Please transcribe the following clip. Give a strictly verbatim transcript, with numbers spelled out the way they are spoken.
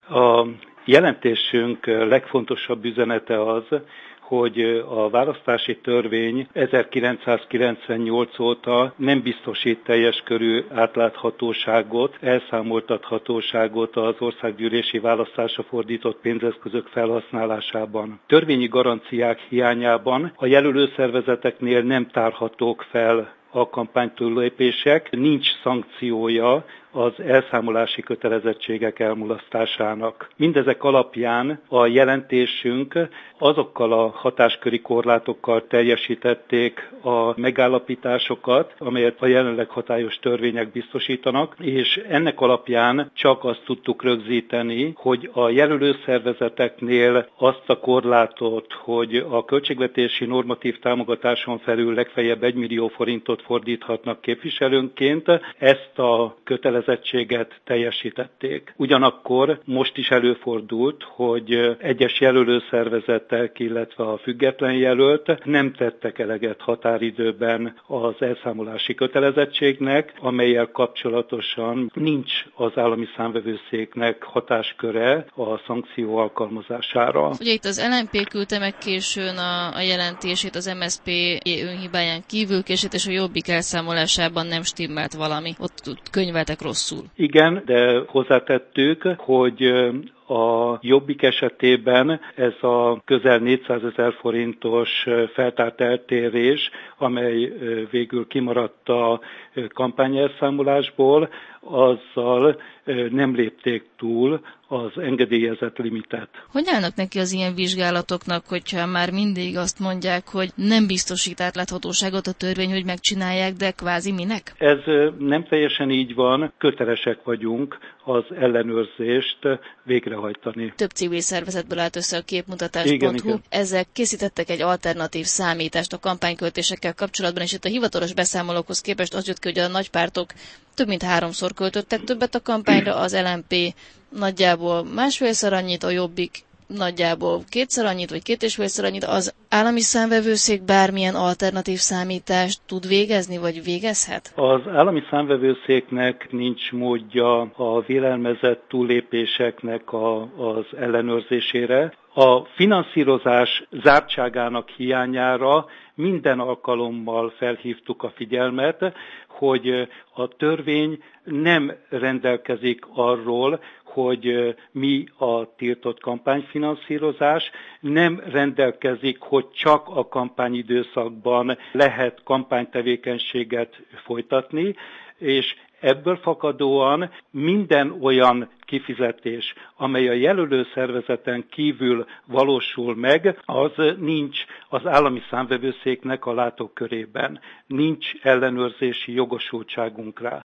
A jelentésünk legfontosabb üzenete az, hogy a választási törvény ezerkilencszázkilencvennyolc óta nem biztosít teljes körű átláthatóságot, elszámoltathatóságot az országgyűlési választásra fordított pénzeszközök felhasználásában. Törvényi garanciák hiányában a jelölőszervezeteknél nem tárhatók fel a kampánytúllépések, nincs szankciója az elszámolási kötelezettségek elmulasztásának. Mindezek alapján a jelentésünk azokkal a hatásköri korlátokkal teljesítették a megállapításokat, amelyet a jelenleg hatályos törvények biztosítanak, és ennek alapján csak azt tudtuk rögzíteni, hogy a jelölőszervezeteknél azt a korlátot, hogy a költségvetési normatív támogatáson felül legfeljebb egy millió forintot fordíthatnak képviselőnként, ezt a kötelezettséget teljesítették. Ugyanakkor most is előfordult, hogy egyes jelölőszervezetek, illetve a független jelölt nem tettek eleget határidőben az elszámolási kötelezettségnek, amellyel kapcsolatosan nincs az állami számvevőszéknek hatásköre a szankció alkalmazására. Ugye itt az el en pé küldte meg későn a, a jelentését, az em es zé pé önhibáján kívül későt, és a Jobbik elszámolásában nem stimmelt valami. Ott, ott könyveltek rosszul. Igen, de hozzátettük, hogy a Jobbik esetében ez a közel négyszázezer forintos feltárt eltérés, amely végül kimaradt a kampányelszámolásból, azzal nem lépték túl az engedélyezett limitet. Hogy állnak neki az ilyen vizsgálatoknak, hogyha már mindig azt mondják, hogy nem biztosít átláthatóságot a törvény, hogy megcsinálják, de kvázi minek? Ez nem teljesen így van, kötelesek vagyunk az ellenőrzést végrehajtani. Több civil szervezetből állt össze a képmutatás pont hu. Ezek készítettek egy alternatív számítást a kampányköltésekkel kapcsolatban, és itt a hivatalos beszámolókhoz képest az jött ki, hogy a nagypártok több mint háromszor költöttek többet a kampányra, az el en pé nagyjából másfélszer annyit, a Jobbik nagyjából kétszer annyit, vagy két és félszer annyit. Az állami számvevőszék bármilyen alternatív számítást tud végezni, vagy végezhet? Az állami számvevőszéknek nincs módja a vélelmezett túllépéseknek a, az ellenőrzésére. A finanszírozás zártságának hiányára minden alkalommal felhívtuk a figyelmet, hogy a törvény nem rendelkezik arról, hogy mi a tiltott kampányfinanszírozás, nem rendelkezik, hogy csak a kampányidőszakban lehet kampánytevékenységet folytatni, és ebből fakadóan minden olyan kifizetés, amely a jelölő szervezeten kívül valósul meg, az nincs az állami számvevőszéknek a látókörében. Nincs ellenőrzési jogosultságunk rá.